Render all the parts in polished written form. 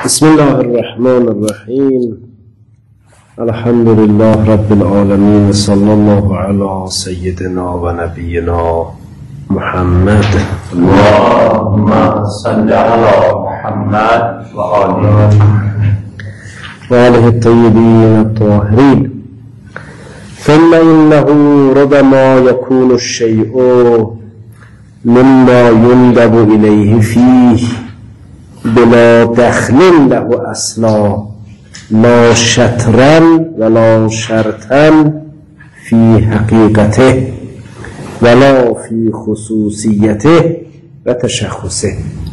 بسم الله الرحمن الرحیم. الحمد لله رب العالمین، صلی الله علی سیدنا و نبینا محمد. اللهم صل علی محمد و آله الطیبین الطاهرین. ثم إنه ربما يكون الشيء مما يندب إليه فيه بلا دخل له اصلا لا شطرا ولا شرطا في حقيقته ولا في خصوصيته و تشخصه.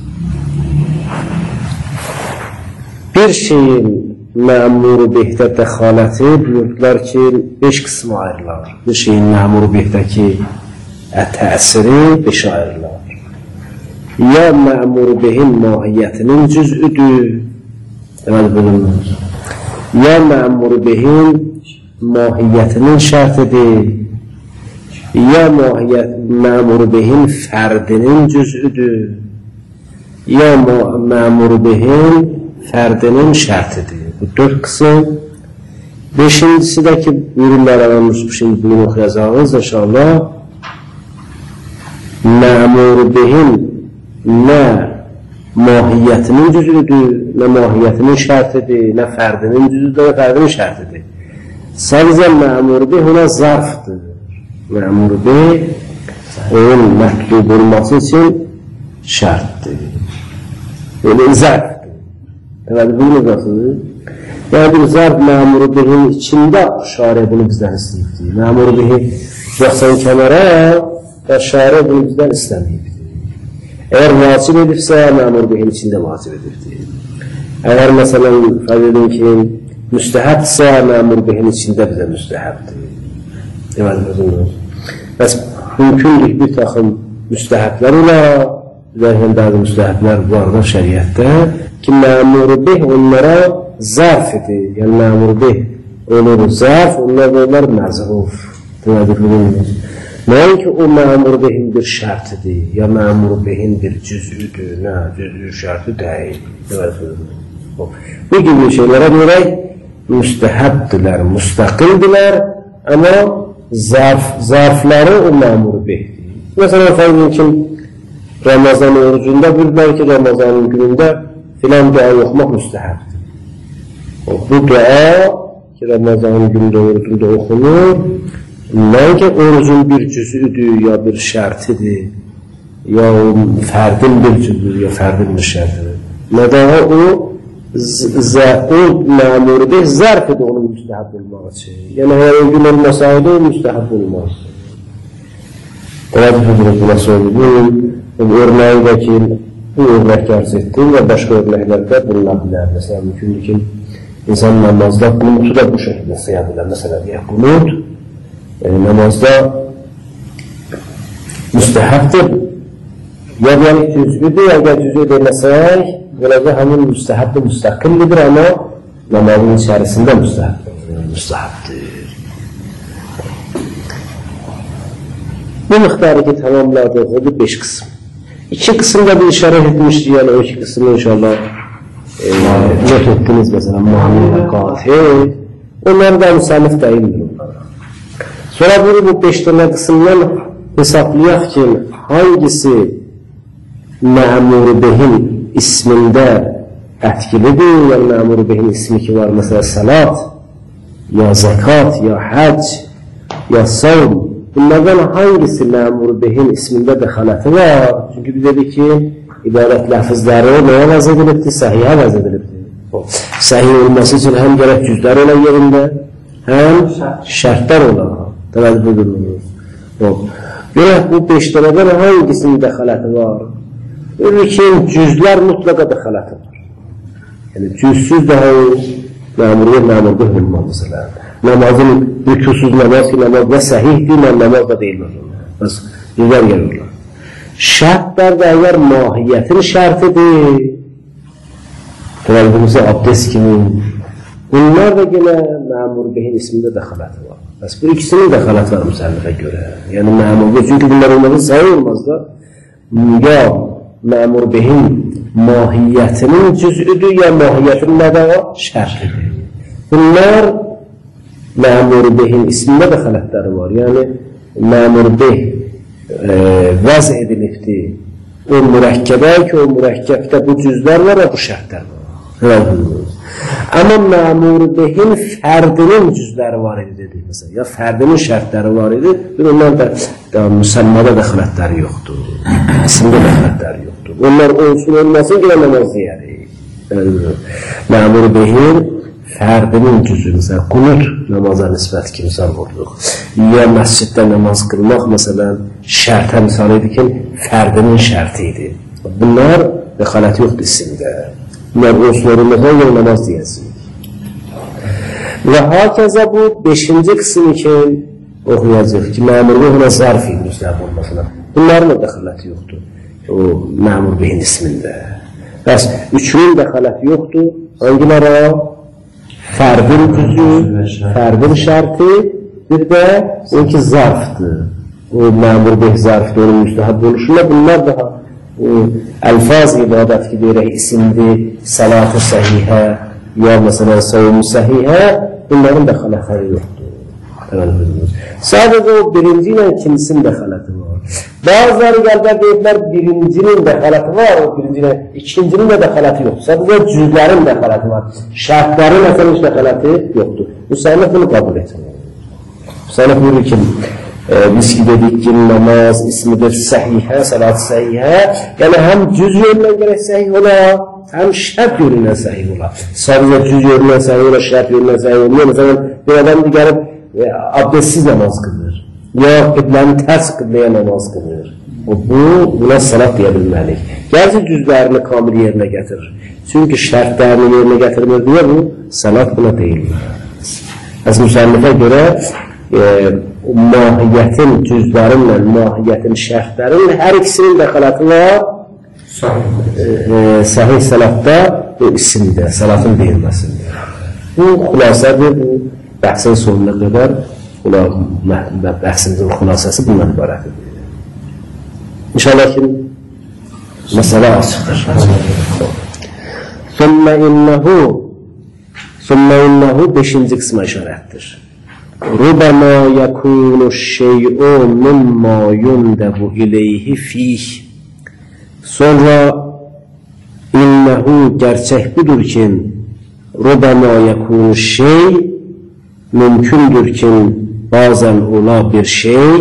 bir şeyin məmuru behdə dəxaləti buyurdular ki, 5 qismə ayrılar. Bir şeyin məmuru behdəki təsiri 5 ayrılar. Ya məmuru behin mahiyyətinin cüzüdür, deməli bulunur. Ya məmuru behin mahiyyətinin şərtidir, ya məmuru behin fərdinin cüzüdür, ya məmuru behin fərdinin şərtidir. Bu 4 qısım. 5-incisi də ki, buyururlar aramız, şimdi bunu oxuyacağız inşallah. Məmuru behin nə mahiyyətinin cüzüdür, nə mahiyyətinin şərtidir, nə fərdinin cüzüdür, nə fərdinin şərtidir. Sadəcə məmuru beh ona zarfdır. Məmuru beh onun mətlub olması üçün şərtdir. Öyle zarfdır. Deməli, bunu nasıldır? Yəni bir zarf məmuru behin içində şariə bunu bizdən istəyibdir. Məmuru behi yoxsan kənara və şariə bunu bizdən istəməyibdir. Eğer vacib edibsə, məmur behin içində vacib edibdir. Eğer məsələn, fərq edin ki, müstəhəbdirsə, məmur behin içində bizə müstəhəbdir. Deməli, özünür. Bəs mümkündür bir taxım müstəhəblər olar, zərhən bəzi müstəhəblər vardır şəriətdə ki, məmur beh onlara zarf edir. Yəni, məmur beh olur zarf, onlar məzruf. Deməli, özünür. Nəinki o məmur behin bir şərtidir, ya məmur behin bir cüzüdür, nə, cüzü şərti deyil. Bu gibi şeylərə görək, müstəhəbdirlər, müstəqildirlər, amma zarfları o məmur behdir. Məsələn, fərqin ki, Ramazan orucunda bilirlər ki, Ramazanın günündə filan dua oxumaq müstəhəbdir. Bu dua ki, Ramazanın günündə orucunda oxunur, Nəinki orucun bir cüzüdür, ya bir şərtidir, ya fərdin bir cüzüdür, ya fərdin bir şərtidir. Nədən o məmuru beh zərf edir onun müstəhəb olmaq üçün. Yəni, hər gün olmasaydı, o müstəhəb olmaz. Ola düzdür, bu nasıl olur? Bu örnəyi də ki, bu örnək ərz etdim və başqa örnəklərdə bulunaq bilər. Məsələn, mümkündür ki, insan namazda qunutu da bu şəkildə sıya bilər. Məsələn, qunut namazda müstəhəbdir. Ya yəni cüzüdür, əgər cüzü deməsək, beləcə həmin müstəhəbdir, müstəqillidir, amma namazın içərisində müstəhəbdir. Bu miqdarı ki, tamamladıq, o 5 qısım. 2 qısımda bir işarət etmişdir, yəni o 2 qısımı inşallah not etdiniz, məsələn, mani və qatil. Onları da müsəllif deyildir onlara. Sonra bu 5 tane qısımdan hesablayaq ki, hangisi məmuru behin ismində ətkilidir, yəni məmuru behin ismi ki var, məsələn, salat, ya zəkat, ya həc, ya savm, bunlardan hangisi məmuru behin ismində dəxaləti var? Çünki biz dedik ki, ibarət ləfizləri nəyə vəz edilibdir? Səhiyyə vəz edilibdir. Səhiyyə olması üçün həm gərək cüzlər olan yerində, həm şərtlər olan. Deməli, buyurulur. Görək, bu 5 dənədən hangisinin dəxaləti var? Görür ki, cüzlər mütləqa dəxaləti var. Yəni, cüzsüz daha məmuriyyə olmaz. Namazın rükusuz namaz ki, namaz nə səhihdir, nə namaz da deyilmez. Bəs, cüzlər gəlirlər. Şərtlər də əgər mahiyyətin şərtidir, deməli, bunun abdest kimi, bunlar da yenə məmur behin ismində dəxaləti var. Bəs bu ikisinin dəxaləti var müsəllifə görə. Yəni məmurda, çünki bunlar olmazsa sayı olmaz da, ya məmur bihin mahiyyətinin cüzüdür, ya mahiyyətinin nədə o? Şərtidir. Bunlar məmur bihin ismində də xələtləri var. Yəni, məmur bih vəz edilibdir. O mürəkkəbə ki, o mürəkkəbdə bu cüzlər var və bu şərtlər var. Amma məmur bihin fərdinin cüzləri var idi, dedik məsələn. Ya fərdinin şərtləri var idi, ondan da müsəmmada da xələtləri yoxdur. İsimdə də xələtləri yoxdur. Onlar olsun olmasın ki, namaz deyərik. Məmur bihin fərdinin cüzü, məsələn, qunut namaza nisbət ki, misal vurduq. Ya məsciddə namaz qılmaq, məsələn, şərtə misal idi ki, fərdinin şərti idi. Bunlar xələti yoxdur isimdə. Bunlar olsun olmasın, yəni namaz deyəsinik. Və hakəzə bu 5-ci qısım ki, oxuyacaq ki, məmur bihə zarf idi müstəhab olmasına. Bunların da xələti yoxdur. O məmur bihin ismində. Bəs üçünün də xələti yoxdur. Hangilərə? Fərdin cüzü, fərdin şərti, bir də o ki zarfdır. O məmur bih zarfdır, onun müstəhab oluşunda bunlar daha əlfaz ibadət ki, deyirək, isimdir, salat-ı səhihə, ya məsələn, savun-u səhihə, bunların da xələtləri yoxdur. Sadəcə o birinci ilə ikincisinin də xələti var. Bazıları gəlbər deyiblər, birincinin də xələti var, o birinci ilə ikincinin də xələti yoxdur. Sadəcə cüzlərin də xələti var. Şərtlərin əsənin də xələti yoxdur. Müsəllif bunu qəbul etmir. Müsəllif buyurur ki, biz ki dedik ki, namaz ismidir səhihə, salat səhihə, yəni həm cüz yönündən gərək səhih ola, həm şərt yönündən səhih ola. Sadəcə cüz yönündən səhih ola, şərt yönündən səhih ola. Məsələn, bir adam gəlib abdestsiz namaz qılır, ya qiblənin tərs qibləyə namaz qılır. Buna salat deyə bilməlik. Gəlsə cüzlərini kamil yerinə gətirir. Çünki şərtlərini yerinə gətirmir deyə bu salat buna deyilir. Əs müsəllifə görə mahiyyətin cüzlərinlə, mahiyyətin şərtlərinlə hər ikisinin də xələti var. Sahih salatda bu isimdə, salatın deyilməsində. Bu xülasədir, bu bəhsin sonuna qədər bəhsimizin xülasəsi bundan ibarətdir. İnşallah ki, məsələ açıqdır. Sümmə innəhu 5-ci qismə işarətdir. Rubama yakunu şey'u mimma yundabu ileyhi fih. Sonra innehu gerçək budur ki, rubama yakunu şey mümkündür ki, bazen ola bir şey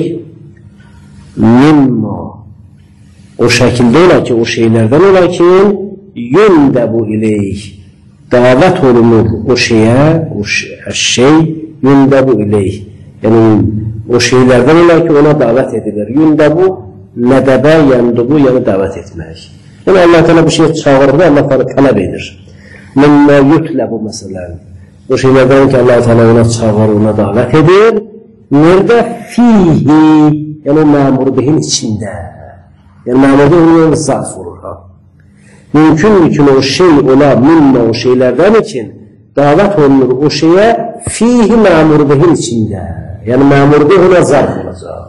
mimma o şəkildə ola ki, o şeylərdən ola ki, yundabu ileyh davet olunur o şeyə, o şey yundabu ileyh. Yəni, o şeylərdən olar ki, ona davet edilir. Yundabu, nədəbə, yandubu, yəni davet etmək. Yəni, Allah-u Teala bir şey çağırır, Allah-u Teala tələb edir. Mimma yutləbu, məsələn. O şeylərdən ki, Allah-u Teala ona çağırır, ona davet edir. Nerdə? Fihi, yəni məmur bihin içində. Yəni, məmur bihin zarf olur. Mümkündür ki, o şey ola, mimma o şeylərdən için davet olunur o şeyə fihi məmur bihin içində. Yəni məmur bihin ona zarf olacaq.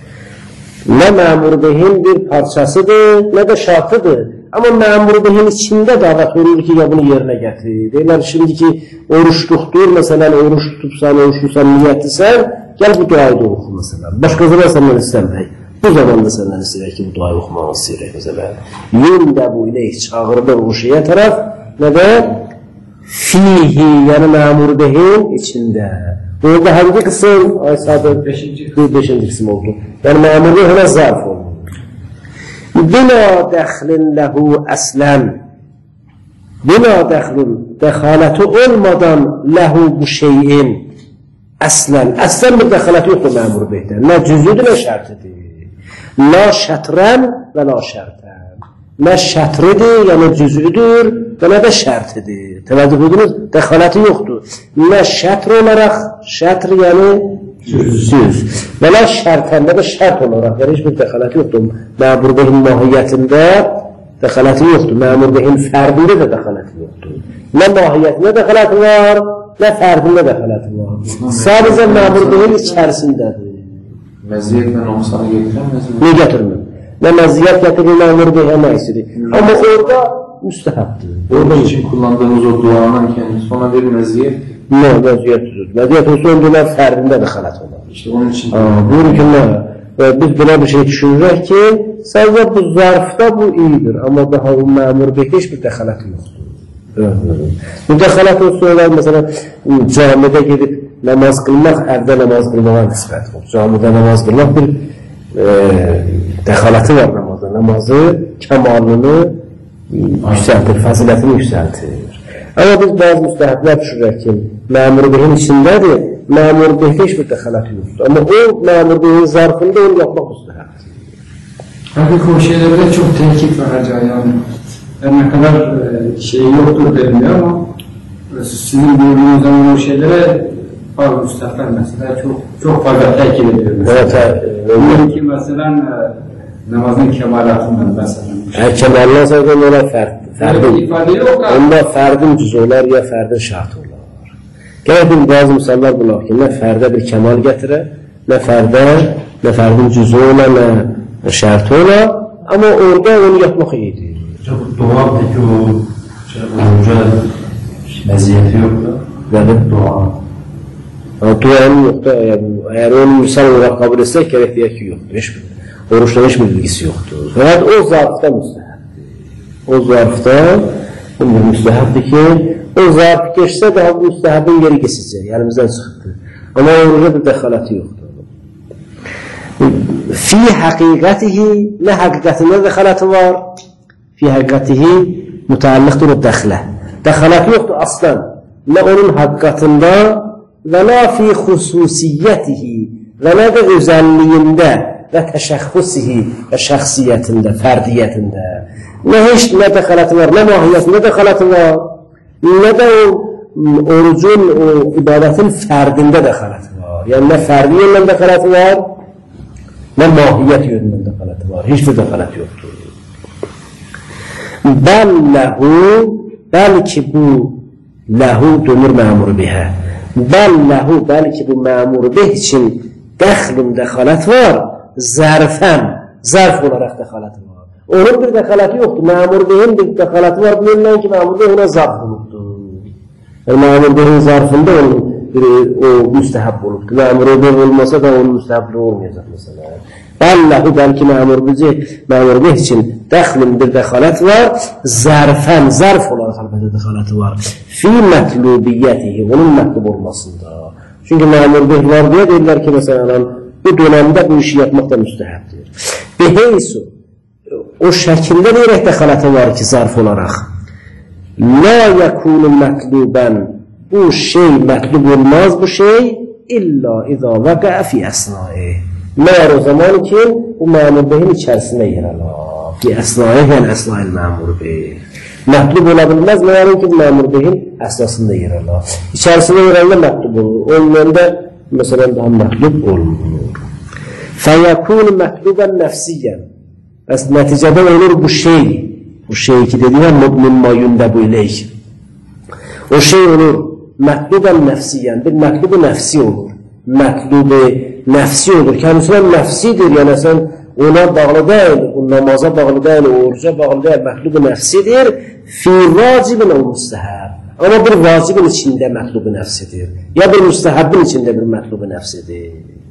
Nə məmur bihin bir parçasıdır, nə də şartıdır. Amma məmur bihin içində davet olunur ki, ya bunu yerinə gətirir. Deyirlər, şimdi ki, oruç tutur, məsələn, oruç tutubsan, oruçlusan, niyyətlisən, gəl bu duayı da oxu, məsələn. Başqası da səndən istəmək. Bu zamanda səndən istəyək ki, bu duayı oxumaq istəyək, məsələn. Yundəbu iləyh çağırılır o şeyə tərəf, nə də fihi, yəni məmur bihin içində. Burada hangi qısım? Ay Sadır, 5-ci qısım oldu. Yəni məmur bihinə zarf oldu. Bina dəxlin ləhu əslən. Bina dəxlin, dəxaləti olmadan ləhu bu şeyin əslən. Əslən bir dəxaləti yoxdur məmur bihdən. Nə cüzüdür, nə şərtidir. La şətrən və la şərtən. Nə şətridir, yəni cüzüdür və nə də şərtidir. Təvəccüh ediniz, dəxaləti yoxdur. Nə şətr olaraq, şətr yəni cüz. Və nə şərtən, nə də şərt olaraq, yəni heç bir dəxaləti yoxdur. Məmur bihin mahiyyətində dəxaləti yoxdur. Məmur bihin fərdində də dəxaləti yoxdur. Nə mahiyyətində dəxaləti var, nə fərdində dəxaləti var. Sadəcə məmur bihin içərisindədir. Məziyyət və nöqsanı gətirən məziyyət? Ne gətirmir? ne məziyyət gətirir, məmur beyhə nəsidir. Amma orada müstəhəbdir. Orada için kullandığımız o duanın kendisi ona bir məziyyət. Ne, məziyyətdir. Məziyyət olsa öncelər fərdində də xələt olur. İşte onun için. Buyurun ki, biz belə bir şey düşünürək ki, sadəcə bu zarfda bu iyidir. Amma daha o məmur beyhə heç bir dəxələt yoxdur. Müdəxələt olsa olar, məsələn, camidə gedib namaz qılmaq, evdə namaz qılmağa nisbət olur. Camidə namaz qılmaq bir dəxaləti var namazda. Namazı, kəmalını yüksəltir, fəzilətini yüksəltir. Amma biz bazı müstəhəblər düşürək ki, məmur beyin içindədir, məmur beyin heç bir dəxaləti yoxdur. Amma o məmur beyin zarfında onu yapmaq müstəhəbdir. Halbuki o şeylerde çok tenkit var acaba yani. Ne kadar şey yoktur deniliyor ama sizin gördüğünüz zaman o şeylere bazı üstadlar mesela çok fazla tenkit ediyor. Evet. Ki mesela namazın kemalatından mesela. Kemalından sonra ona fərdin. İfade yok da. Onda fərdin cüzü olar ya fərdin şartı olar. Gələk bir bazı misallar bulaq ki, nə fərdə bir kemal gətirə, nə fərdin cüzü olar, nə şartı olar. Amma orada onu yapmaq iyidir. Dua peki o olunca məziyyəti yok da. Nədir? Dua. Duanın yok da, eğer onu misal olarak kabul etsək, gerek deyək ki, yoxdur. Oruçla heç bir bilgisi yoxdur. Fakat o zarfda müstəhəbdir. O zarfda müstəhəbdir ki, o zarf geçsə daha bu müstəhəbin geri geçəcək, əlimizdən çıxdı. Amma oruca bir dəxaləti yoxdur. Fi həqiqətihi, nə həqiqətində dəxaləti var? Fi həqiqətihi mütəalliqdir o dəxlə. Dəxaləti yoxdur aslan. Nə onun həqiqətində və nə fi xüsusiyyətihi və nə də özəlliyində və təşəxxusihi və şəxsiyyətində, fərdiyyətində. Nə heç nə dəxaləti var, nə mahiyyətində dəxaləti var, nə də o orucun, o ibadətin fərdində dəxaləti var. Yəni nə fərdi yöndən dəxaləti var, nə mahiyyət yöndən dəxaləti var. Heç bir dəxaləti yoxdur. Bəlləhu, bəlkə bu ləhu dönür məmur bihə. Bəlləhu, bəlkə bu məmur bih üçün dəxlin dəxalət var, zərfən, zərf olaraq dəxaləti var. Onun bir dəxaləti yoxdur. Məmur beyin bir dəxaləti var, bilirlər ki, məmur bey ona zarf olubdur. Yəni, məmur beyin zarfında onun o müstəhəb olubdur. Məmur bey olmasa da onun müstəhəbli olmayacaq məsələ. Bəlləhu, bəlkə məmur bey üçün dəxlin bir dəxalət var, zərfən, zərf olaraq əlbəttə dəxaləti var. Fi mətlubiyyətihi, onun mətlub olmasında. Çünki məmur bey var deyə deyirlər ki, məsələn, bu dönəmdə bu işi yapmaq da müstəhəbdir. Beheysu, o şəkildə deyərək dəxaləti var ki, zarf olaraq. La yəkunu mətlubən, bu şey mətlub olmaz bu şey, illa izə vəqə fi əsnai. Məyər o zaman ki, bu məmur beyin içərisində yer ala. Fi əsnai, yəni əsnai məmur bey. Mətlub ola bilməz, məyər ki, məmur beyin əsasında yer ala. İçərisində yer ala mətlub olur. Ondan da, məsələn, daha mətlub olunur. Fəyəkunu mətlubən nəfsiyyən. Bəs nəticədə olur bu şey ki dediyəm, mimma yündəbu ileyk. O şey olur, mətlubən nəfsiyyən, bir mətlubu nəfsi olur. Mətlubu nəfsi olur, kəndisinin nəfsidir, yəni sən ona bağlı deyil, namaza bağlı deyil, oruca bağlı deyil, mətlubu nəfsidir, fi vacibin o müstəhəb. Amma bir vacibin içində mətlubu nəfsidir, ya bir müstəhəbin içində bir mətlubu nəfsidir.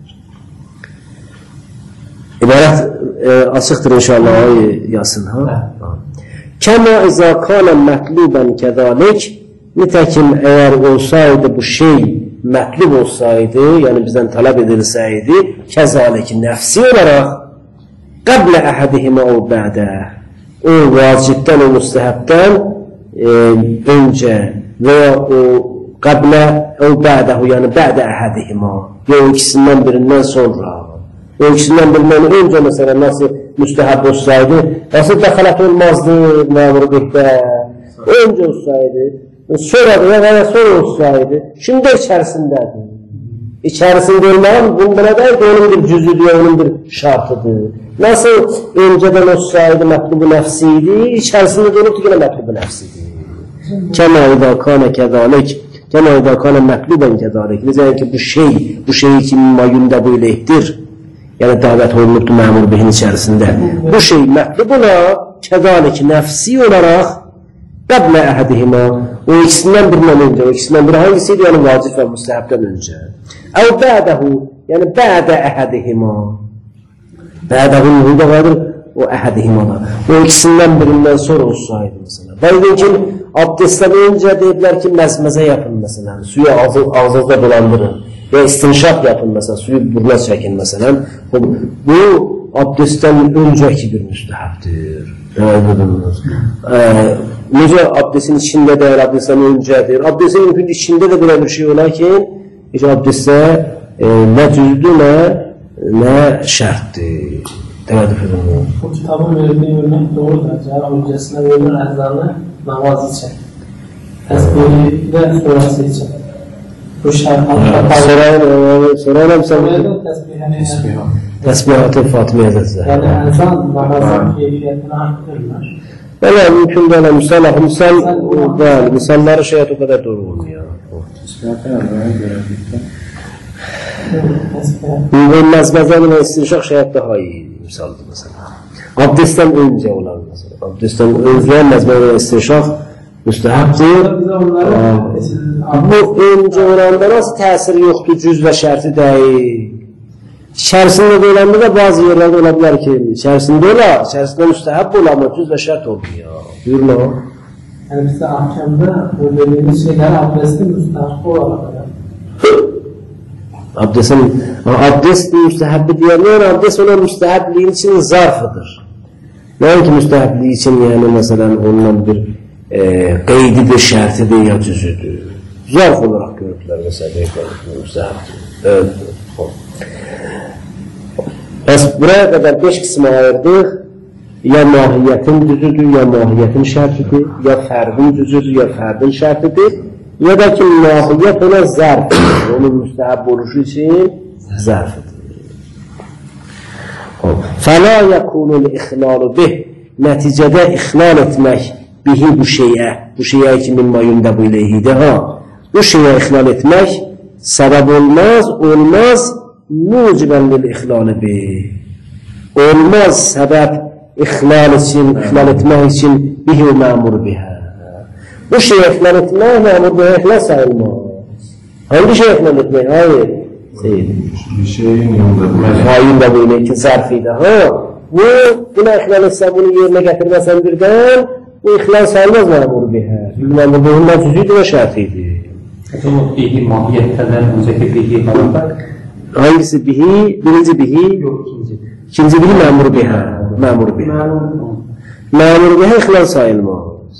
İbarət açıqdır inşallah yazsın. Kəma izə kana mətlubən kəzalik, nitəkin əgər olsaydı bu şey mətlub olsaydı, yəni bizdən tələb edilsəydi, kəzalik nəfsi olaraq, qəblə əhədihimə o bədə, o vacibdən, o müstəhəbdən öncə və ya o qəblə o bədəhu, yəni bədə əhədihimə, ya o ikisindən birindən sonra, o ikisindən birindən öncə məsələn, nasıl müstəhəb olsaydı, nasıl dəxalət olmazdı məmur bihdə, öncə olsaydı, sonra olsaydı, şimdi içərisindədir. İçərisində olmağın, buna deyil ki, onun bir cüzüdür, onun bir şartıdır. Nasıl öncədən olsaydı mətlubu nəfsiydi, içərisində də olubdur, yine mətlubu nəfsidir. Kəmə idə kanə kəzalik, mətlubən kəzalik. Necə ki, bu şey kimi mayündə bu iləkdir. yəni dəvət olunubdur məmur bihin içərisində. Bu şey mətlub ola, kəzalik nəfsi olaraq qəblə əhədihimə, o ikisindən birindən öncə, o ikisindən biri hangisiydi? Yəni vacib və müstəhəbdən öncə. Əv bədəhu, yəni bədə əhədihimə, bədəhun burada vardır, o əhədihimə, o ikisindən birindən sonra olsaydı məsələn. Bəli ki, abdestdən öncə deyiblər ki, məzməzə yapın məsələn, suyu ağzınızda dolandırın. Və istinşaq yapın məsələn, suyu buruna çəkin məsələn. Bu, abdestdən öncəki bir müstəhəbdir. Necə abdestin içində deyir, abdestdən öncədir. Abdestin mümkün içində də belə bir şey olar ki, heç abdestdə nə cüzdür, nə şərtdir. Təvəddüf edin. Bu kitabın verildiği örnek doğrudur. Cəhəl öncəsində verilir əhzarlı namaz için. Təsbihdə sonrası için. Bu şərtlər sorayım sən təsbihatı Fatıma Həzrətlə. Yəni insan namazın keyfiyyətini arttırırlar. Bəli, mümkün deyil. Misalları şeyət o qədər doğru olmuyor. Təsbihatı nəzərə görəlikdə. Məzməzən və istinşaq şeyət daha iyi misaldır məsələn. Abdestdən öncə olan məsələn. Abdestdən öncə məzməzən və istinşaq müstəhəbdir. Bu öncə olanda nasıl təsir yoxdur, cüz və şərti deyil. İçərisində də olanda da bazı yerlərdə ola bilər ki, içərisində olar, içərisində müstəhəb olar, amma cüz və şərt olmuyor. Buyurun o. Yəni bizdə ahkamda bu dediğimiz şeylər abdestin müstəhəb olarak. Abdest müstəhəbbi deyənlər, abdest olan müstəhəbliyin için zarfıdır. Nəyin ki müstəhəbliyi için yəni məsələn onunla bir qeydidir, şərtidir ya cüzüdür. Zarf olarak görürlər məsələyə müstəhəbdir. Bəs buraya qədər 5 qismə ayırdıq. Ya mahiyyətin düzüdür, ya mahiyyətin şərtidir, ya fərdin düzüdür, ya fərdin şərtidir. Ya da ki, mahiyyət ona zərfidir. Onun müstəhəb oluşu için zərfidir. Fəla yəkunul ixlalu bih. Nəticədə ixlal etmək bihi bu şeyə ki, mimma yundəbu ileyhidir. Bu şeyə ixlal etmək səbəb olmaz mucibən lil ixlalı bih. Olmaz səbəb ixlal etmək üçün bihi məmur bihə. Bu şeyə ixlal etmək, məmur bihə ixlal sayılmaz. Hangi şey ixlal etmək? Hayır. Bir şeyin yunda bu ilə ki, zərfiydi. Buna ixlal etsən, bunu yerinə gətirməsən birdən, bu ixlal sayılmaz məmur bihə. Məmur bihəndən cüzüydü və şərtiydi. Bihi mahiyyətdən öncəki bihi qalınlar. Hangisi bihi? Birinci bihi? Yox, ikinci. İkinci bihi məmur bihə. Məmur bihə. Məmur bihə ixlal sayılmaz.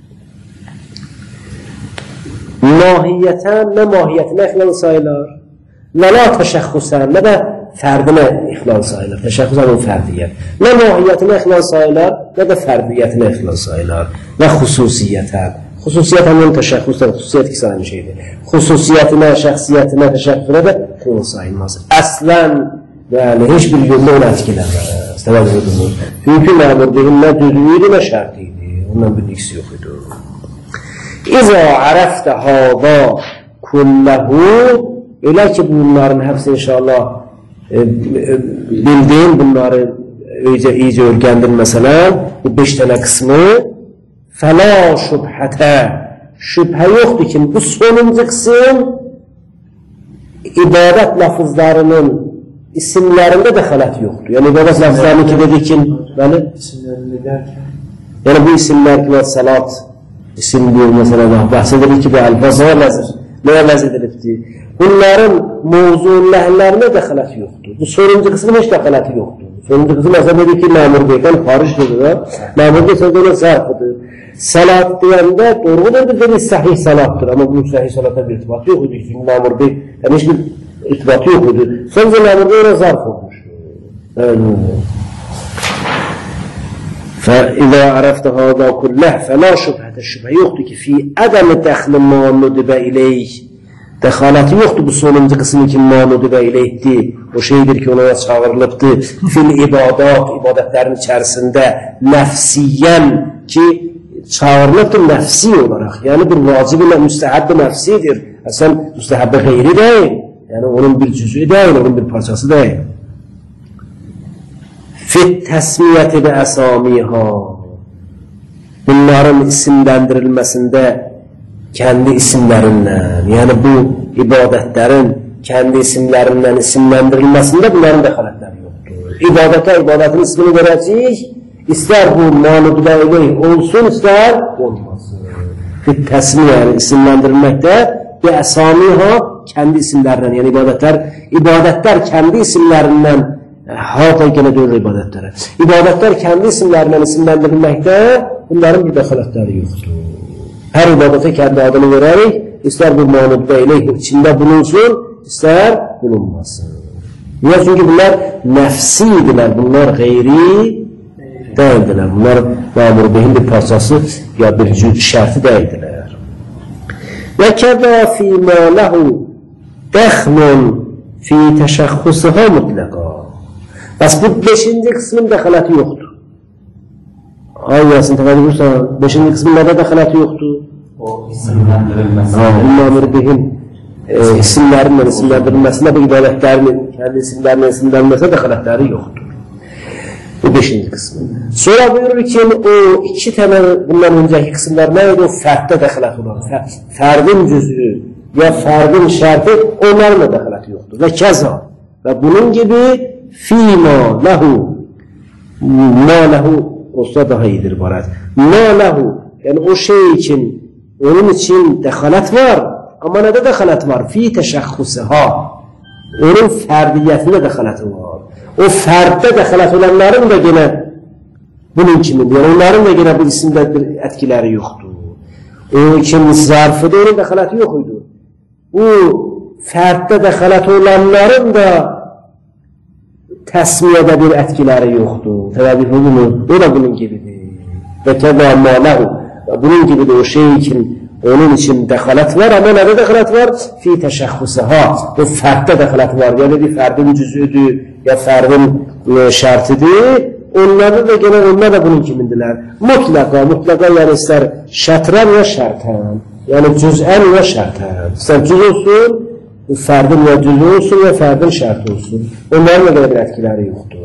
Mahiyyətən, nə mahiyyətinə ixlal sayılar, nə la təşəxxüsən, nə də fərdinə ixlal sayılar. Təşəxxüsən o fərdiyyət. Nə mahiyyətinə ixlal sayılar, nə də fərdiyyətinə ixlal sayılar. Və xüsusiyyətən. Xüsusiyyət həmin təşəxxüsdən, xüsusiyyət ikisi aynı şeydir. Xüsusiyyətinə, şəxsiyyətinə, təşəxxüsünə də ixlal sayılmaz. Əslən, yəni, heç bir yolda ona etkiləməz. Təvəzzül edin. Çünki məmur bihin nə düzlüyüydü, nə şərtiydi. Ondan bir ikisi yox idi. İzə ərəftə hada kulləhu, elə ki bunların həbsi inşallah bildin, bunları iyice örgəndir məsələn, bu 5 dənə qismi, fəla şübhətə, şübhə yoxdur ki, bu sonuncu qism ibadət lafızlarının isimlərində də xələt yoxdur. Yəni ibadət lafızlarını ki dedik ki, yəni bu isimlər ki, salat, isim diyor mesela, bəhs edilir ki, bu əlfazına nəyə vəz edilibdir? Bunların mevzun ləhəllərinə də xələt yoxdur. Bu sonuncu qısmın heç də xələti yoxdur. Sonuncu qısmı məsələn dedik ki, məmur beydən xaricdir və məmur bey sözdə zərfidir. Salat deyəndə doğrudur dedi, səhih salatdır. Amma bu səhih salata bir irtibatı yox idi. Çünki məmur bey heç bir irtibatı yox idi. Sadəcə məmur bey ona zərf olmuş. فإذا عرفت هذا كله فلا شبهة الشبهة يخطئ في عدم دخل ما ندب إليه دخالاتı yoktu bu sonuncu kısmı ki ma nudibe ileyhdi o şeydir ki ona çağırılıbdı fil ibadetlerin içerisinde nefsiyen ki çağırılıbdır nefsi olarak yani bir vacibiyle müstehab nefsidir aslında müstehab gayri değil yani onun bir cüzü değil onun bir parçası değil Fit təsmiyyəti və əsamiha. Bunların isimləndirilməsində kendi isimlerinden, yani bu ibadetlerin kendi isimlerinden isimlendirilmesinde bunların dehaletleri yoktur. İbadetin ismini vereceğiz, ister bu manudla ileyh olsun, ister olmasın. Bir tesmi yani isimlendirilmekte ve esamiha kendi isimlerinden, yani ibadetler kendi isimlerinden hatta gene dönür ibadetlere. İbadetler kendi isimlerinden isimlendirilmekte bunların bir dehaletleri yoktur. Her ibadete kendi adını vererek, ister bu manudda ileyh içinde bulunsun, ister bulunmasın. Niye? Çünkü bunlar nefsiydiler, bunlar gayri değildiler. Bunlar ma'mur bihin bir parçası ya bir şartı değildiler. Ve keda fîmâ lehu dehlun fî teşahhusuha mutlaka. Bas bu 5. kısmın dehalatı yoktu. Ayyasını tekrar ediyorsan 5. kısmında dehalatı yoktu. O isimlendirilmesi. Ma'mur bihin isimlerinden isimlendirilmesine bu ibadetlerin kendi isimlerinden isimlenmesine dehalatları yoktur. Bu 5. kısmı. Sonra buyurur ki o 2 tane bundan önceki kısımlar neydi? O fərdə dehalat olan. Fərdin cüzü ya fərdin şartı onların da dehalatı yoktur. Ve keza. Ve bunun gibi fîmâ lehu mâ lehu olsa daha iyidir barat. Mâ lehu yani o şey için onun için dehalat var. Ama ne de dehalat var? Fî teşahhusuha. Onun ferdiyetinde dehalatı var. O ferdde dehalat olanların da gene bunun kimindir. Yani onların da gene bu isimde bir etkileri yoktu. O için zarfıda onun dehalatı yokuydu. Bu ferdde dehalat olanların da tesmiyede bir etkileri yoktu. Tabi bunu, o da bunun gibidir. Ve keda mâlehu. Bunun gibi de o şey için onun için dehalat var ama nerede dehalat var? Fî teşahhusuha. Bu ferdde dehalat var. Yani bir ferdin cüzüdü ya ferdin şartıdı. Onlarda da gene onlar da bunun kimindiler. Mutlaka yani ister şatran ya şartan. Yani cüz'en ya şartan. İster cüz olsun, ferdin ya cüz'ü olsun ya ferdin şartı olsun. Onların da gene bir etkileri yoktu.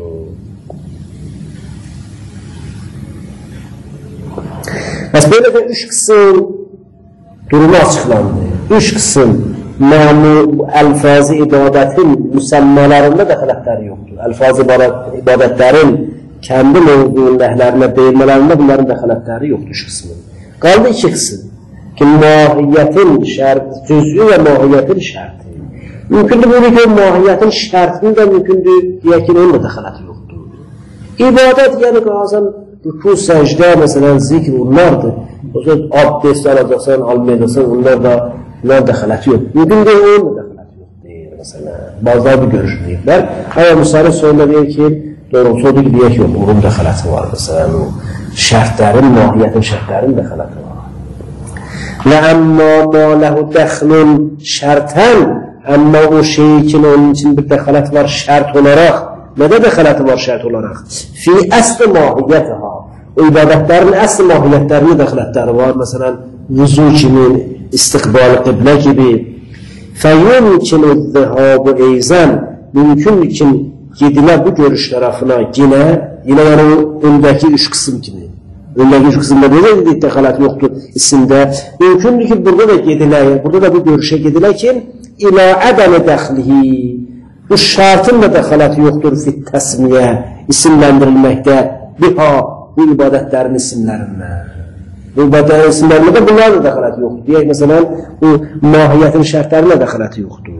Bas böyle de 3 kısım durumu açıklandı. 3 kısım elfaz-ı ibadetin müsemmalarında dehalatları yoktur. Elfaz-ı ibadetlerin kendi mevzuun lehlerine değinmelerinde bunların dehalatları yoktur 3 kısmı. Kaldı 2 kısım. Ki mahiyetin şartı, cüz'ü ve mahiyetin şartı. Mümkündür bu ki mahiyetin şartını da mümkündür diye ki onun da dehalatı yoktur. İbadet yani kazan rükû, secde mesela zikr onlardır. O zaman abdest alacaksan, almayacaksan onlar dehalatı yok. Mümkün değil onun da dehalatı yok değil mesela. Bazıları bir görüş değiller. Ama Musa'nın sonunda diyor ki doğrusu o diyor ki yok, onun dehalatı var mesela. Şartların, mahiyetin şartların dehalatı var. لَأَمَّا مَا لَهُ دَخْلٌ şarten ama o şey için onun için bir dehalat var şart olarak. Ne de dehalatı var şart olarak? Fi aslı mahiyetiha. O ibadetlerin aslı mahiyetlerine dehalatları var. Mesela vuzu kimi, istikbal kıble gibi. فَيُمْكِنُ الذِّهَابُ eyzen. Mümkün için gidiler bu görüş tarafına yine yani öndeki 3 kısım gibi. Öndeki 3 kısımda böyle bir dehalat yoktur isimde. Mümkündür ki burada da gidiler, burada da bu görüşe gidiler ki ila adem dahlihi. Bu şartın da dehalatı yoktur fit tesmiye, isimlendirilmekte biha, bu ibadetlerin isimlerine. Bu ibadetlerin isimlerine de bunlar da dehalatı yoktur. Diye mesela bu mahiyetin şartlarına dehalatı yoktur.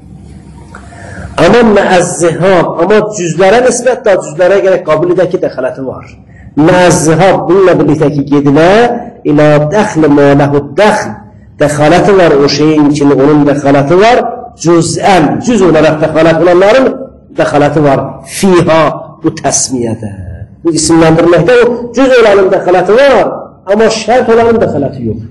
Ama me'azzihab, ama cüzlere nispetle cüzlere gerek kabulideki dehalatı var. Me'azzihab, bununla birlikte ki gidile ila dahli ma lehu dahl. Dehalatı var o şeyin içinde, onun dehalatı var. Cüz'en, cüz olarak dehalat olanların dehalatı var. Fiha, bu tesmiyede. Bu isimlendirmekte o cüz olanın dehalatı var ama şart olanın dehalatı yoktur.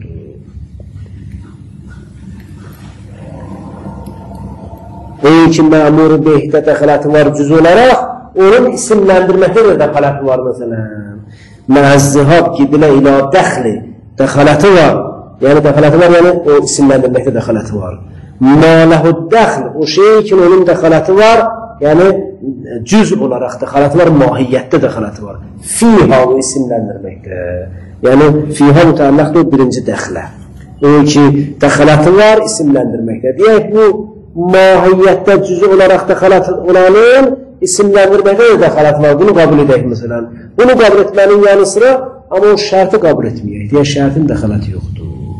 Onun için ma'mur bihte dehalatı var cüz olarak, onun isimlendirmekte de dehalatı var mesela. Me'azzihab gidile ila dahli, dehalatı var. Yani dehalatı var yani o isimlendirmekte dehalatı var. Ma lehu dahl, o şey için onun dehalatı var. yəni cüz olaraq dəxaləti var, mahiyyətdə dəxaləti var. Fiha o isimləndirməkdə. Yəni fiha mütəlləqdir birinci dəxlə. O ki, dəxaləti var, isimləndirməkdə. Deyək, bu mahiyyətdə cüzü olaraq dəxaləti olanın isimləndirməkdə də dəxaləti var. Bunu qəbul edək məsələn. Bunu qəbul etmənin yanı sıra, amma o şərti qəbul etməyək. Deyək, şərtin dəxaləti yoxdur.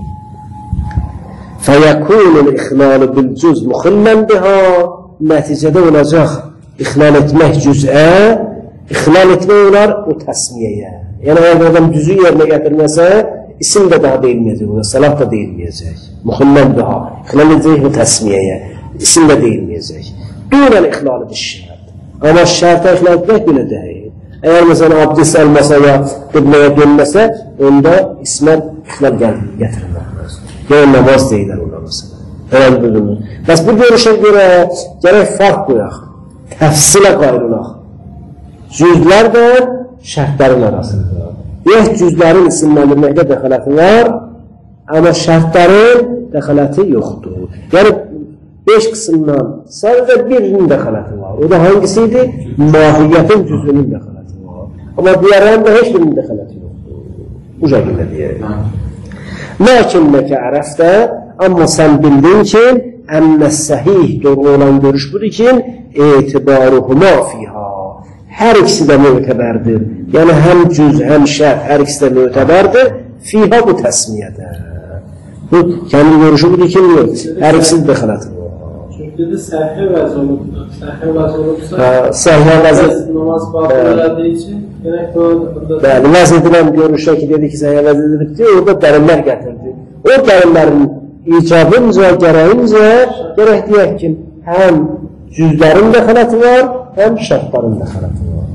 Fəyəkunul ixlalı bil cüz müxillən biha, nəticədə olacaq ixlal etmək cüz'ə, ixlal etmək olar o təsmiyəyə. Yəni, əgər adam cüzü yerinə gətirməsə, isim də daha deyilməyəcək, salat da deyilməyəcək. Müxillən biha, ixlal edəcək bu təsmiyəyə, isim də deyilməyəcək. Dünən ixlalı bir şərt. Amma şərtə ixlal etmək belə deyil. Əgər məsələn, abdest almasa ya qibləyə dönməsə, onda ismən ixlal gətirilməz. Yəni, namaz deyilər ona məsələn. Bəs bu görüşə görə gərək farq qoyaq, təfsilə qayrılaq. Cüzlər də şərtlərin arasında. Yox, cüzlərin isimləndirməkdə dəxaləti var, amma şərtlərin dəxaləti yoxdur. Yəni, 5 qısımdan sadəcə birinin dəxaləti var. O da hangisiydi? Mahiyyətin cüzünün dəxaləti var. Amma diğərlərin də heç birinin dəxaləti yoxdur. Bu şəkildə deyək. Lakinnəkə ərəfdə, amma sən bildin ki, ənnə səhih doğru olan görüş budur ki, etibaruhuma fiha. Hər ikisi də mötəbərdir. Yəni, həm cüz, həm şərt, hər ikisi də mötəbərdir. Fiha bu təsmiyədə. Bu, kəndi görüşü budur ki, hər ikisi də dəxaləti var. Çünki səhih vəz olubdur. Səhih vəz olubsa, səhih vəz namaz baxır elədiyi üçün, gerək o... Bəli, vəz edilən görüşə ki, dedi ki, səhih vəz edilibdir, orada dərinlər gətirdi. O dərinlərin icabınca, gərəyincə, gərək deyək ki, həm cüzlərin dəxaləti var, həm şərtlərin dəxaləti var.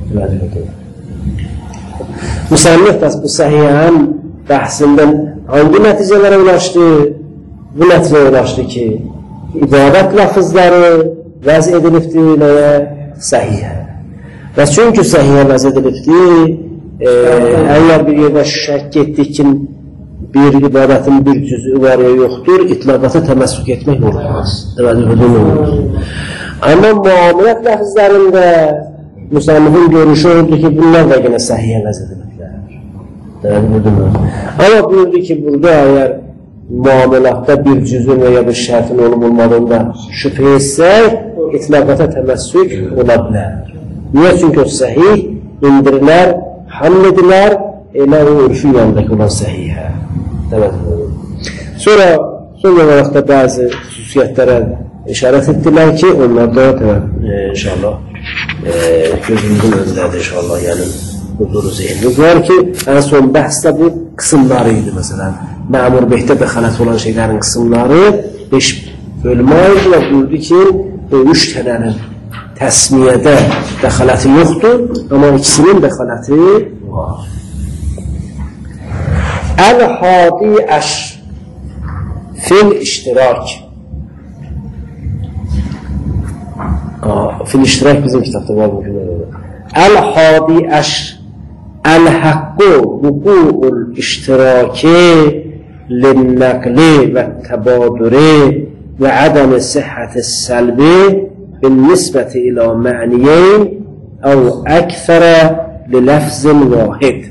Müsənnif bəs bu səhiyən bəhsindən hangi nəticələrə ulaşdı? Bu nəticəyə ulaşdı ki, ibadət lafızları vəz edilibdir nəyə? Səhiyyə. Və çünki səhiyyə vəz edilibdir, əgər bir yerdə şək etdik ki, bir ibadətin bir cüzü var ya yoxdur, itlaqata təməssük etmək olmaz. Amma muamilət ləfizlərində müsənnifin görüşü oldu ki, bunlar da yine səhiyyə vəz ediliblər. Amma buyurdu ki, burada əgər muamilətdə bir cüzün və ya bir şərtin olub-olmadığında şübhə etsək, itlaqata təməssük ola bilər. Niyə? Çünki o səhih indirilər, haml edilər, elə o ürfü yanındakı olan səhiyyə. Sonra son olaraq da bəzi xüsusiyyətlərə işarət etdilər ki, onlar da inşallah gözümüzün önündədir inşallah, yəni huzuru zehnimiz var ki, ən son bəhsdə bu qısımları idi məsələn. Məmur bəhdə dəxalət olan şeylərin qısımları 5 bölümə ayrı və buyurdu ki, 3 tənənin təsmiyədə dəxaləti yoxdur, amma ikisinin dəxaləti var. Əl-hadi əşr fil iştirak. Fil iştirak bizim kitabda var mümkün olur. Əl-hadi əşr əl-haqqu vuku'ul iştiraki lin-nəqli və təbaduri və ədəmi sihhəti səlbi bin-nisbəti ilə mə'niyeyn əv əkfərə li-ləfzin vahid.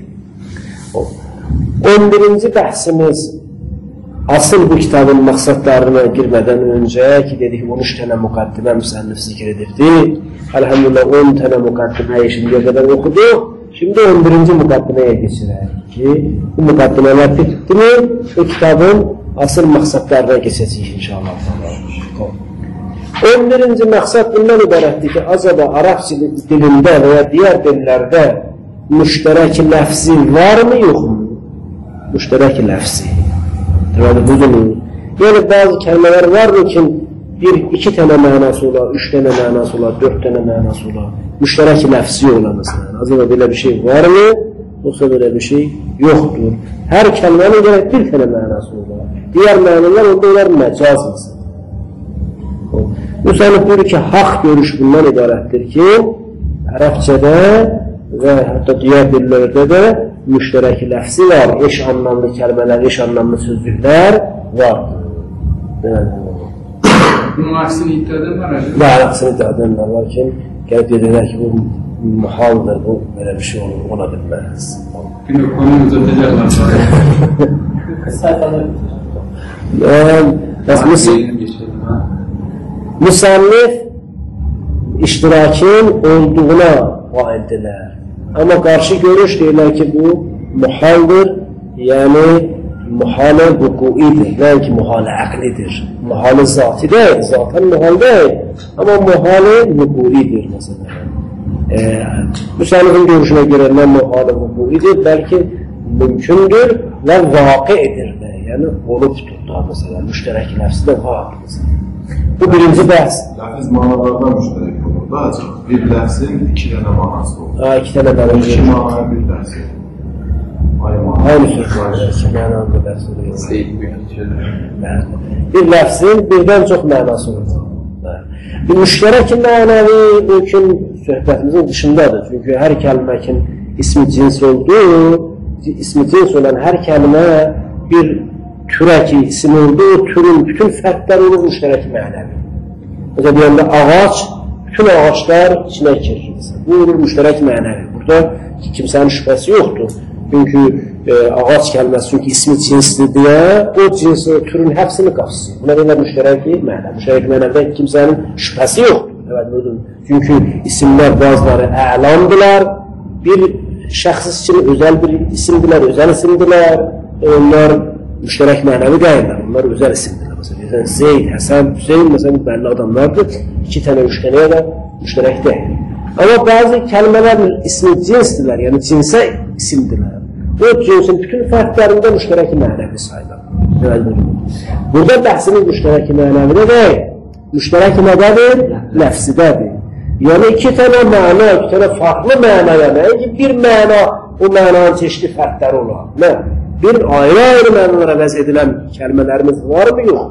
11-ci bəhsimiz asıl bu kitabın məqsadlarına girmədən öncə ki, dedik 13 tənə müqaddimə müsənnif zikr edibdi. Elhamdülillah 10 tənə müqaddiməyə şimdiyə qədər oxudu. Şimdi 11-ci müqaddiməyə geçirək ki, bu müqaddimələr bitdimi, bu kitabın asıl məqsadlarına geçəcəyik inşallah. 11-ci məqsad bundan ibarətdir ki, acaba Arapça dilində və ya digər dillərdə müştərək ləfzi varmı, yoxmu? Müştərək ləfzi. Yəni, bazı kəlmələr vardır ki, 1-2 tənə mənası olar, 3 tənə mənası olar, 4 tənə mənası olar. Müştərək ləfzi olar məsələn. Acaba belə bir şey varmı, yoxsa belə bir şey yoxdur. Hər kəlmənin gələk 1 tənə mənası olar. Digər mənalar onda olar məcaz məsələn. Müsənnif buyurur ki, haqq görüş bundan ibarətdir ki, Ərəbcədə və hətta digər dillərdə də müştərək ləfzi var, eş anlamlı kəlmələr, eş anlamlı sözcüklər var. Bunun aksini iddia edenler acaba? Ya aksini iddia edenler var ki gelip dediler ki bu muhaldır, bu böyle bir şey olur, ola bilmez. Günü konuyu uzatacaklar sonra. Sayfaları Müsannif iştirakin olduğuna qaildirlər. Amma qarşı görüş deyirlər ki, bu muhaldır, yəni muhalə vukuidir, nəinki muhalə əqlidir. Muhalə zati deyil, zaten muhal deyil, amma muhalə vukuidir məsələn. Müsannifin görüşünə görə nə muhalə vukuidir, bəlkə mümkündür və vaqidir də, yəni olubdur da məsələn, müştərək nəfsi də var məsələn. Bu birinci bəhs. Ləfiz manalardan müştərək olur da acaba. Bir ləfzin iki dənə manası olur. İki dənə mənası. İki manaya bir ləfzi. Aynı söz var. İki mənanda bəhs oluyor. Bir ləfzin birdən çox mənası olur. Bir müştərək mənəvi mümkün söhbətimizin dışındadır. Çünki hər kəlməkin ismi cins olduğu, ismi cins olan hər kəlmə bir türəki isim oldu, o türün bütün fərqləri olur müştərək mənəvi. Mesela deyəndə ağac, bütün ağaçlar içinə girir. Bu olur müştərək mənəvi. Burada kimsənin şübhəsi yoxdur. Çünki ağac kəlməsi, çünki ismi cinsdir deyə, o cinsi, o türün həbsini qapsın. Buna deyirlər müştərək mənəvi. Müştərək mənəvidə kimsənin şübhəsi yoxdur. Çünki isimlər bazıları əlamdırlar, bir şəxsiz üçün özəl bir isimdirlər, özəl isimdirlər, onlar müştərək mənəvi deyirlər, onlar özəl isimdirlər. Məsələn, Zeyd, Həsən, Hüseyin, məsələn, bəlli adamlardır, iki tənə, üç tənəyə də müştərək deyil. Amma bəzi kəlmələr ismi cinsdirlər, yəni cinsə isimdirlər. O cinsin bütün fərqlərində müştərək mənəvi sayılır. Burada bəhsinin müştərək mənəvidə deyil, müştərək nədədir? Ləfsidədir. Yəni iki tənə məna, iki tənə farklı mənaya, nəinki bir məna, o mənanın çeşitli fərqləri olar. Nə? Bir ayrı-ayrı mənalara vəz edilən kəlmələrimiz var mı, yox?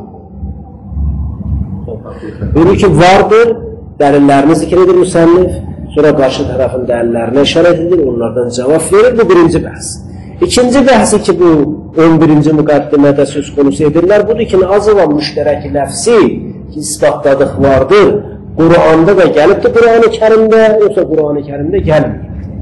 Buyurur ki, vardır, dəlillərini zikr edir müsənnif, sonra qarşı tərəfin dəlillərinə işarət edir, onlardan cavab verir, bu birinci bəhs. İkinci bəhsi ki, bu 11-ci müqəddimədə söz konusu edirlər, budur ki, azıva müştərək ləfsi ki, isbatladıq vardır, Qur'anda da gəlibdir Qur'an-ı Kərimdə, yoxsa Qur'an-ı Kərimdə gəlmir.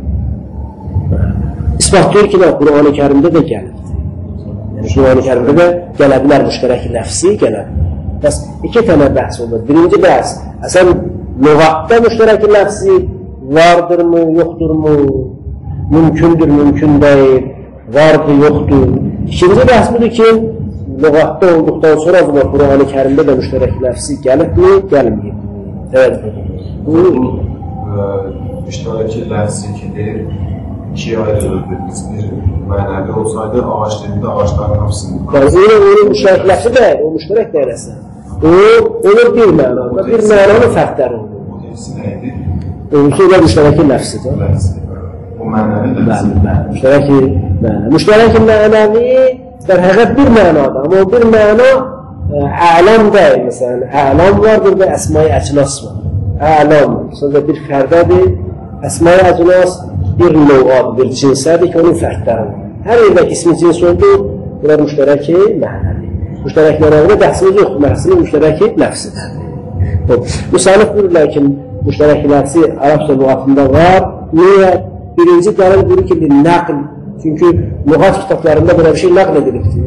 İsbatlıyor ki, Qur'an-ı Kərimdə də gəlibdir. Yəni, Qur'an-ı Kərimdə də gələ bilər müştərək ləfsi, gələ bilər. Bəs iki tənə bəhs olur. Birinci bəhs, əsən lüğatda müştərək ləfsi vardırmı, yoxdurmu, mümkündür, mümkün deyil, vardır, yoxdur. İkinci bəhs budur ki, lüğatda olduqdan sonra Qur'an-ı Kərimdə də müştərək ləfsi gəlibmi, gəlməyib. Evet. Bu müştərək ləfsi ki, deyir, ikiye ayrılırdınız. Bir mənəvi olsaydı ağaç dilində ağaçların hamısını. Onun müştərək ləfsi deyil, o müştərək deyilsə. O, olur bir mənada, bir mənanın fərqləri olur. O deyilsi neydi? Öbürkü ilə müştərək ləfsidir. O mənəvi ləfsi. Müştərək mənəvi در həqiqət bir mənada, amma o bir məna əlam deyil, məsələn, əlam var, burada əsma-i əcnas var. Əlam, sözdə bir fərdədir, əsma-i əcnas bir növad, bir cinsədir ki, onun fərdləri var. Hər yerdəki ismi cins oldu, bunlar müştərəki mənəvi. Müştərək mənəvidə bəhsimiz yoxdur, bəhsimiz müştərəki ləfsidir. Müsannif buyururlar ki, müştərək ləfsi Arabca lüğatında var. Niyə? Birinci dəlil buyurur ki, nəql. Çünki lüğat kitablarında belə bir şey nəql edilibdir.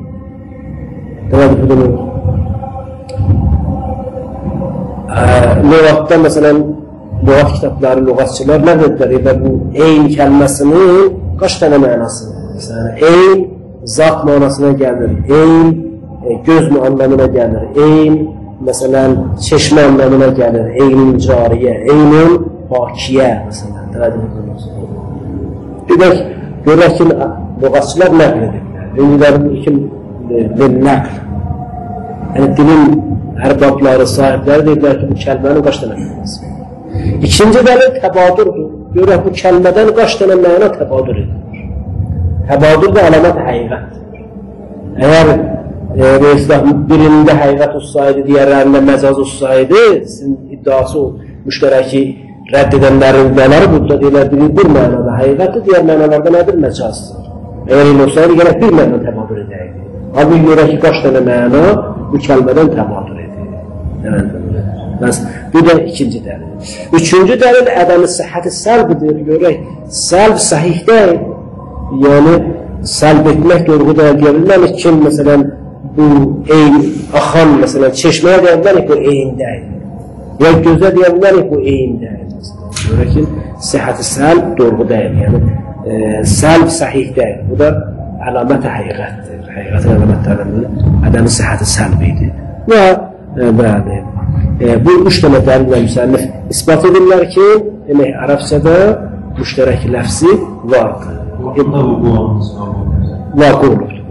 Lüğatda məsələn, lüğat kitabları, lüğatçılar nəql edirlər və bu eyn kəlməsinin qaç dənə mənası? Məsələn, eyn zat mənasına gəlir, eyn göz anlamına gəlir, eyn məsələn, çeşmə anlamına gəlir, eynin cariyə, eynin bakiyə, məsələn, bir görək ki, lüğatçılar nəql edirlər. Ünlülərin ilkin nəql. Yəni, dilin ərbabları, sahibləri deyirlər ki, bu kəlmənin qaç dənə mənası? İkinci dəlil təbadurdur. Görək, bu kəlmədən qaç dənə məna təbadur edilir. Təbadur da əlamət həqiqətdir. Əgər birində həqiqət olsaydı, digərlərində məcaz olsaydı, sizin iddiası o müştərəki rədd edənlərin iddiaları burada deyirlər, bir mənada həqiqətdir, digər mənalarda nədir? Məcazdır. Əgər elə olsaydı, gələk bir məna təbadur edəydi. Halbuki görək ki, qaç dənə məna bu kəlmədən təbadur edir. Bu da ikinci dəlil. Üçüncü dəlil ədəmi səhhəti səlbdir. Görək, səlb sahih deyil. Yəni, səlb etmək doğru da deyə bilməlik ki, məsələn, bu eyn, axan, məsələn, çeşməyə deyə bilməlik bu eyn deyil. Ya gözə deyə bilməlik bu eyn deyil. Görək ki, səhhəti səlb doğru deyil. Yəni, səlb sahih deyil. Bu da əlamət-i həqiqətdir. Həqiqətin əlamətlərindən ədəmi səhhəti səlb idi. Və bəli, bu üç dənə dəlillə müsənnif ispat edirlər ki, demək, ərəbcədə müştərək ləfzi vardır. Vaqı olubdur.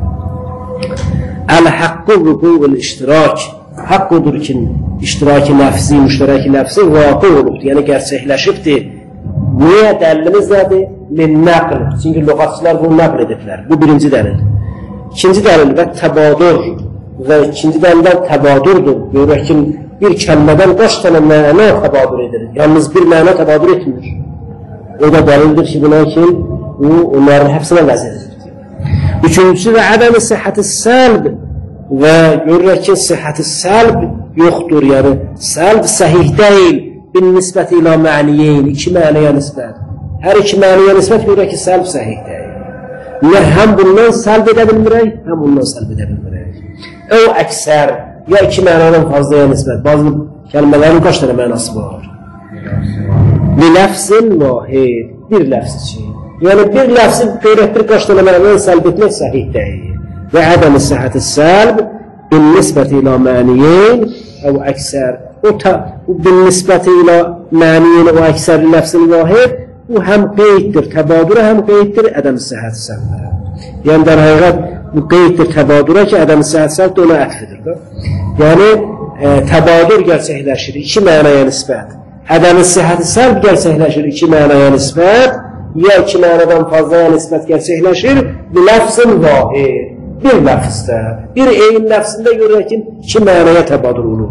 Əl-haqqı vuqu'l-iştirak, haqq odur ki, iştiraki ləfzi, müştərəki ləfzi vaqı olubdur, yəni gerçəkləşibdir. Niyə dəlilimiz nədir? Min-nəql. Çünki lüğatçılar bunu nəql ediblər. Bu birinci dəlil. İkinci dəlil və təbadur və ikinci dəlildən təbadurdur. Görək ki, bir kəlmədən qaç dənə məna təbadur edir. Yalnız bir məna təbadur etmir. O da dəlildir ki, buna ki, onların həbsinə vəzir edir. Üçüncüsü və ədəmi səhhəti səlb və görək ki, səhhəti səlb yoxdur. Yəni, səlb səhih deyil. Bin nisbəti ilə məniyeyn, iki məniyə nisbət. Hər iki məniyə nisbət görək ki, səlb səhih deyil. Ya həm bundan səlb edə bilmirək, həm bundan səlb edə bilmirək. O əksər, ya iki mənadan fazlaya nisbət. Bazı kəlmələrin qaç dənə mənası var? Bir ləfzin vahid, bir ləfz için. Yəni, bir ləfzi görək bir qaç dənə mənadan səlb etmək səhih deyil. Və ədəmi səhhəti səlb, bin nisbəti ilə məniyeyn, o əksər. O bin nisbəti ilə məniyeyn, o əksər ləfzin vahid, bu həm qeyddir, təbadura, həm qeyddir, ədəmi səhhəti səlbə. Yəni, در həqiqət, bu qeyddir təbadura ki, ədəmi səhhəti səlb də ona ətfidir. Yəni, təbadur gerçəkləşir, iki mənaya nisbət. Ədəmi səhhəti səlb gerçəkləşir, iki mənaya nisbət, ya iki mənadan fazlaya nisbət gerçəkləşir, bir ləfzin vahid, bir ləfzdə, bir eyn ləfzində görək ki, iki mənaya təbadur olur.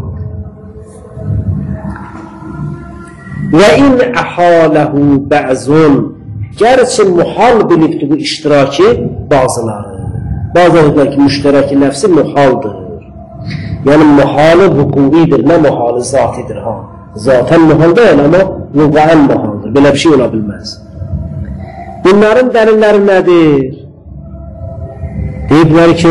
Və in əhaləhu bə'zun, gərçi muhal bilibdir bu iştiraki bazıları. Bazıları ki, müştərəki nəfsi muhaldır. Yəni, muhalı vukuidir, nə muhalı zatidir. Zaten muhal deyil, amma vüqəən muhaldır. Belə bir şey ola bilməz. Bunların dəlilləri nədir? Deyiblər ki,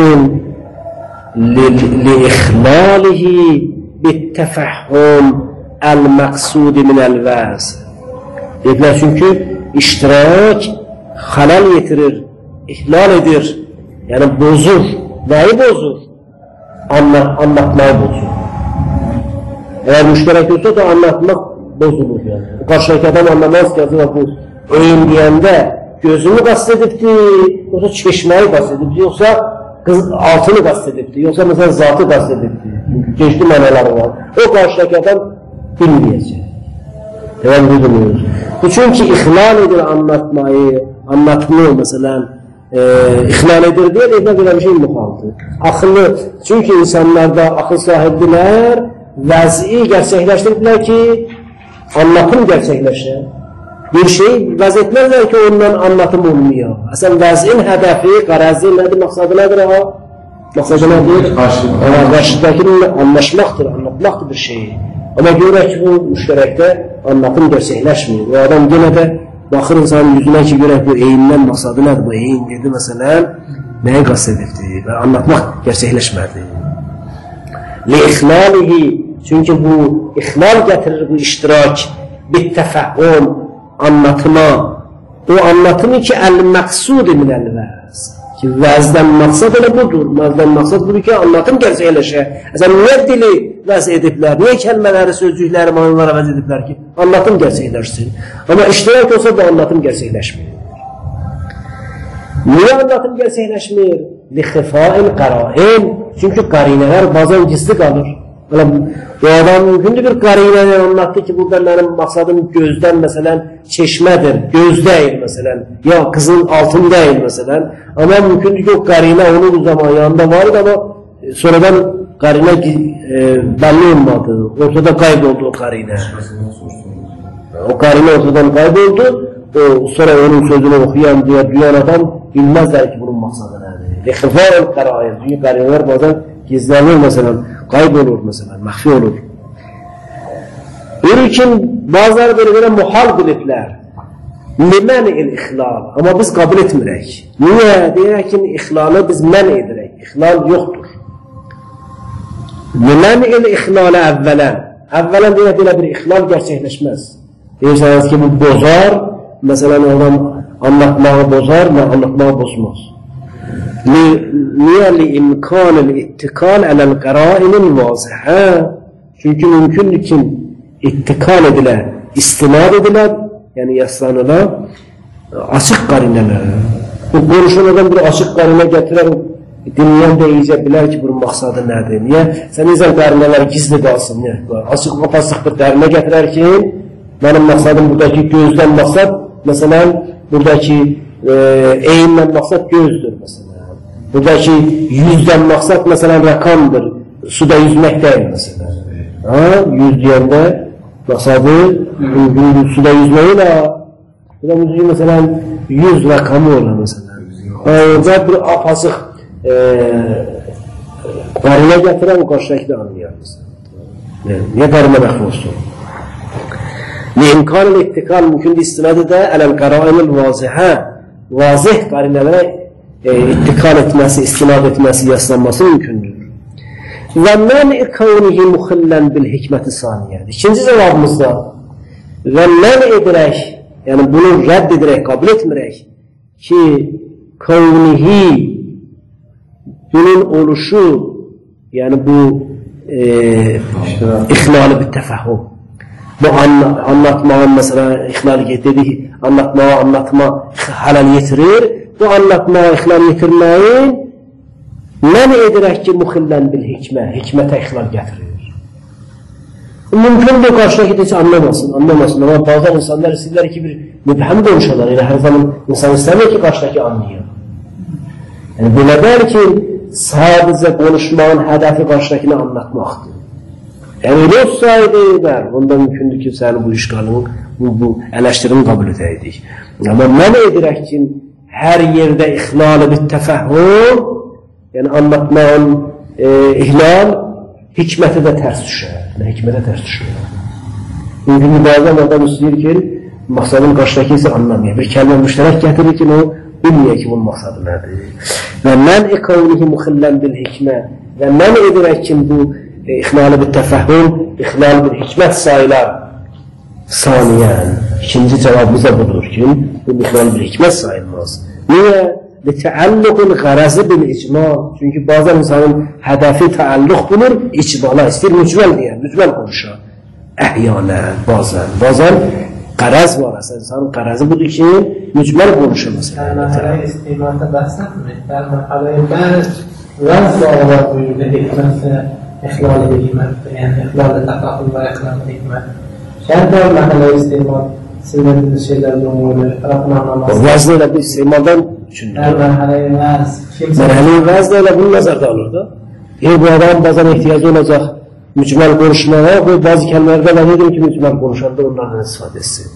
li-ixlalihi bit-təfəhhum əl-məqsudi minəl-vəz. Deyiblər çünki iştirak xələl yetirir, ihlal edir, yəni bozur, nəyi bozur? Anlatmayı bozur. Eğer müşterek olsa da anlatmak bozulur yani. Karşıdaki adam anlamaz ki bu eğim diyende gözünü kastedipti, yoksa çeşmeyi kastedipti, yoksa altını kastedipti, yoksa mesela zatı kastedipti. Çeşitli manaları var. O karşıdaki adam bilmeyecek. Devam bilmiyoruz. Bu çünkü ihlal edir anlatmayı mesela ihlal edir diye de böyle bir şey muhaldır. Akıllı, çünkü insanlarda akıl sahibiler vəzi gerçəkləşdiriblər ki, anlatım gerçəkləşir. Bir şey vəz etmezler ki, ondan anlatım olmuyor. Əsən vəzin hədəfi, qarəzi nədir, məqsadı nədir ha? Məqsadı nədir? Qarşıdakinin anlaşmaqdır, anlatmaqdır bir şeyi. Ama görək ki, bu müştərəkdə anlatım gerçəkləşmir. O adam yenə də baxır insanın yüzünə ki, görək bu eyindən məqsadı nədir? Bu eyin dedi, məsələn, nəyi qast edibdir və anlatmaq gerçəkləşmədi. Li-ixlalihi, çünki bu ixlal gətirir bu iştirak, bit-təfəhhum, anlatıma. O anlatımı ki, əl-məqsudi minəl-vəz. Ki, vəzdən məqsad elə budur. Vəzdən məqsad budur ki, anlatım gerçəkləşə. Əzən, nə dili vəz ediblər, niyə kəlmələri, sözcükləri, manlara vəz ediblər ki, anlatım gerçəkləşsin. Amma iştirak olsa da anlatım gerçəkləşmir. Niyə anlatım gerçəkləşmir? Li-xifâil qarâin. Çünki qarinələr bazən gizli qalır. Bu adam mümkündür bir qarinəni anlattı ki, burada mənim maqsadım gözdən məsələn çeşmədir, göz deyil məsələn, ya qızın altın deyil məsələn. Amma mümkündür ki, o qarinə onun zaman yanında var idi, amma sonradan qarinə bəlli olmadı, ortada qayb oldu o qarinə. O qarinə ortadan qayb oldu, sonra onun sözünü oxuyan, duyan adam bilməzlər ki, bunun maqsadı nədir. Xifâil qarâin, çünki qarinələr bazən gizlənir məsələn. qayb olur məsələn, məxfi olur. Lakin bazıları belə muhal biliblər. Limən il-ixlal. Amma biz qəbul etmirək. Niyə? Deyək ki, ixlalı biz mən edirək. İxlal yoxdur. Limən il-ixlalı əvvələn. Əvvələn deyək, elə bir ixlal gerçəkləşməz. Deyirsiniz ki, bu bozar, məsələn, oradan anlatmağı bozar, anlatmağı bozmaz. Niyə li-imkanil ittikal ələl-qəra'inin vazihə? Çünki mümkündür ki, ittikal edilər, istinad edilər, yəni yaslanılar, açıq qarinələrə. Bu konuşulardan bir açıq qarinə gətirər, dinləyən də iyice bilər ki, bunun məqsadı nədir? Niyə? Sən izən qarinələr gizli qalsın. Açıq və pasıq bir qarinə gətirər ki, mənim məqsadım buradakı gözdən məqsad, məsələn, buradakı eyinlə məqsad gözdür, məsələn. Buradakı yüzdən məqsad, məsələn, rəqamdır, suda yüzmək deyil, məsələn. Yüz deyəndə məqsadı suda yüzməyi ilə, məsələn, 100 rəqamı olur, məsələn. Və bir apasıq qarinə gətirən o qarşıdakı da anlayar, məsələn. Niyə qarinə məxfi olsun? Li-imkanil ittikal mümkündür istinad edə ələl-qəra'inil vazihə, vazih qarinələrə ittikal etməsi, istinad etməsi, yaslanması mümkündür. Və mən-i kavnihi muxillən bil-hikməti saniyədir. İkinci cavabımızda və mən edirək, yəni bunu rədd edirək, qəbul etmirək ki, kavnihi bunun oluşu, yəni bu ixlalı bir təfəhüm. Bu anlatmağın, məsələn, ixlalı dedik, anlatma halal yetirir. Bu anlatmağa ixlal yetirməyin mən edirək ki, muxillən bil hikmə, hikmətə ixlal gətirir. Mümkündür qarşıdakı heç anlamasın. Amma bazı insanlar istəyirlər ki, bir mübhəm konuşarlar. Yəni, hər zaman insan istəmir ki, qarşıdakı anlayır. Yəni, belə deyil ki, sadəcə konuşmağın hədəfi qarşıdakini anlatmaqdır. Yəni, öyle olsaydı, onda mümkündür ki, sənin bu işgalını, bu ələştirini qəbul edəydik. Amma mən edirək ki, hər yerdə ixlalı bir təfəhüm, yəni anlatmağın ihlal, hikməti də tərs düşər. Hikmətə tərs düşər. Mümkün bəzən adam istəyir ki, məqsadın qarşıdakı isə anlamıyor. Bir kəlmə müştərək gətirir ki, o bilməyək ki, bunun məqsadı nədir. Və mən iqavlihi muxillən bil hikmə və mən edirək ki, bu ixlalı bir təfəhüm, ixlalı bir hikmət sayılar saniyən. İkinci cavabımız da budur ki, bu ixlalı bir hikmət sayılmaz. Niyə? Təəlluqul qərəzi bil icmal. Çünki bazen insanın hədəfi təəlluq bulur, icmala istəyir, mücməl deyər, mücməl konuşar. Əhyyanən, bazen qərəz var, insanın qərəzi budur ki, mücməl konuşur mesela. Mərhələ istimatə bəhs etmək, mərhələyə bəhs vəz bağlar buyurdu hikmətlə, ixlal-ı hikmətdir, yəni ixlal-ı təqaqül və ixlal-ı hikmət. Şəhətlər mərhələ istimat sizin ediniz şeylərlə umurlu, tərəfini anlamazsın. Vəzn elə bir istimaldan düşündür. Mərhələ-i vəz. Mərhələ-i vəzn elə bunu nəzərdə alır da. Bu adam bazen ehtiyacı olacaq mücməl konuşmağa, bu bazı kəlmələrdə mən edim ki, mücməl konuşanda onlardan istifadə etsin.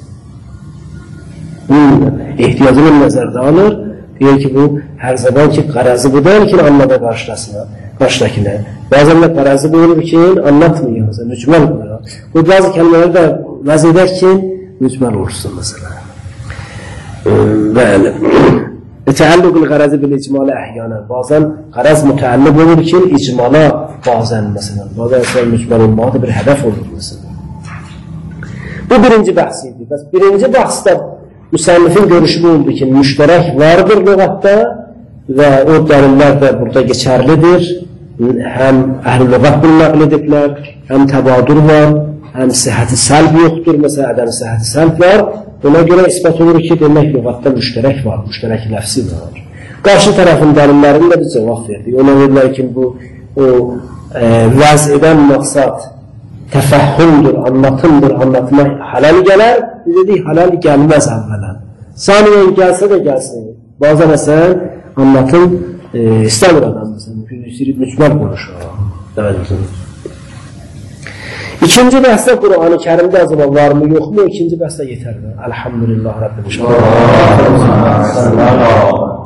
Ehtiyacını nəzərdə alır, deyir ki, bu hər zaman ki, qərəzi bu deyil ki, anlada qarşıdakine. Bəzən də qərəzi bu olur ki, anlatmıyor, mücməl qoyur. Bu bazı kəlmələri də vəz edək ki, mücməl olursun, məsələn. Bəli. Təəlluqul qərəzi bil icmalə əhyyanən. Bazen qərəz mütəəlluq olur ki, icmala bazen, məsələn. Bazen mücməl olmağı da bir hədəf olur, məsələn. Bu birinci bəhs idi. Bəs birinci bəhsdə müsənnifin görüşü oldu ki, müştərək vardır lüğətdə və o dəlillər də burada geçərlidir. Həm əhl-i lüğət bunu nəql ediblər, həm təbadur var, həm səhəti səlb yoxdur, məsələn, ədəm səhəti səlb var. Buna görə ispat olur ki, demək lüğətdə müştərək var, müştərək ləfsi var. Qarşı tərəfin dəlillərini də biz cavab verdik. Ona verirlər ki, bu vəz edən məqsad təfəhhümdür, anlatımdır, anlatma halal gələr. Biz dedik, halal gəlməz əvvələn. Saniyen gəlsə də gəlsin. Bazen məsələn, anlatım istəmir adam, məsələn, mücməl konuşur. İkinci bəhsdə Qur'an-ı Kərimdə acaba var mı, yox mu? İkinci bəhsdə yetər mi? Elhamdülillah Rabbil Şəhər.